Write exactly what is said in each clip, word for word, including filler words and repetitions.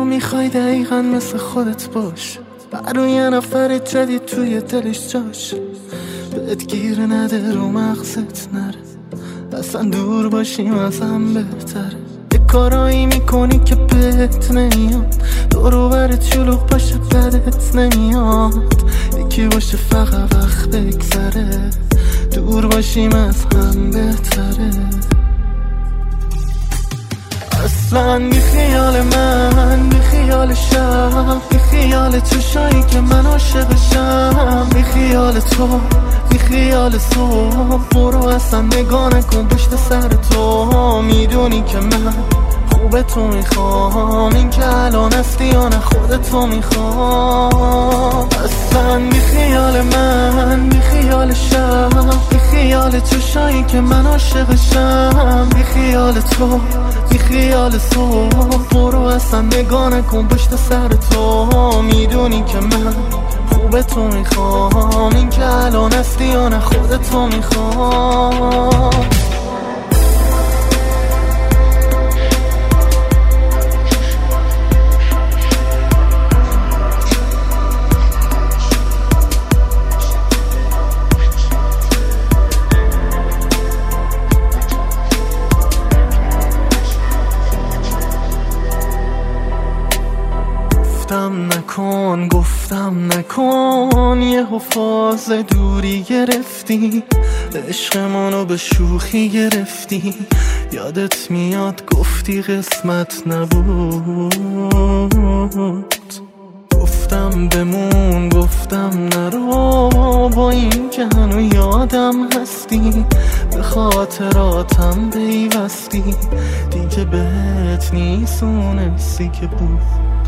میخوای دقیقا مثل خودت باش، برای یه نفر جدید توی دلش جاش، بهت گیر نده رو مغزت نره، اصلا دور باشیم از هم بهتره. یه کارایی میکنی که بهت نمیاد، دورو برت شلوغ باشه بدت نمیاد، یکی باشه فقط وقت بگذره، دور باشیم از هم بهتره. اصلا بی خیال من، بی خیال شب، بی خیال چشایی که من عاشقشم، بی خیال تو، بی خیال صبح، برو اصلا نگاه نکن پشت سر تو، میدونی که من خوب تو میخوام، این که الان هستی یا نه خودتو میخوام. اصلا بی خیال من، بی خیال شب، بی خیال چشایی که من عاشقشم، بی خیال تو، بی خیال صبح، برو اصلا نگاه نکن پشت سر تو، میدونی که من خوب تو میخوام، این که الان هستی یا نه خودتو میخوام. گفتم نکن، گفتم نکن، یه حفاظ دوری گرفتی، عشقمونو به شوخی گرفتی، یادت میاد گفتی قسمت نبود، گفتم بمون، گفتم نرو، با این که هنو یادم هستی، به خاطراتم پیوستی، دیگه بهت نیست اون حسی که بود.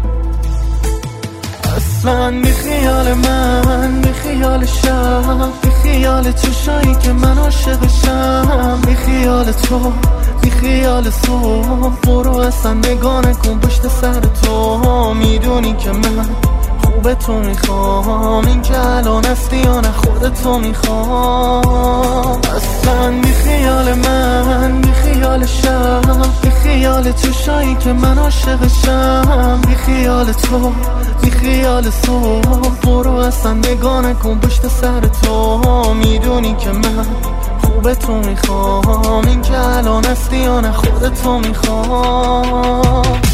اصلا بی خیال من، بی خیال شب، بی خیال چشایی که من عاشقشم، بی خیال تو، بی خیال صبح، برو اصلا نگاه نکن پشت سر تو، میدونی که من خوب تو میخوام، این که الان هستی یا نه خودتو میخوام. اصلا بی خیال من، بی خیال شب، بی خیال چشایی که من عاشقشم، بی خیال تو، بی خیال صبح، برو اصلا نگاه نکن پشت سر تو، میدونی که من خوب تو میخوام، این که الان هستی یا نه خودتو میخوام.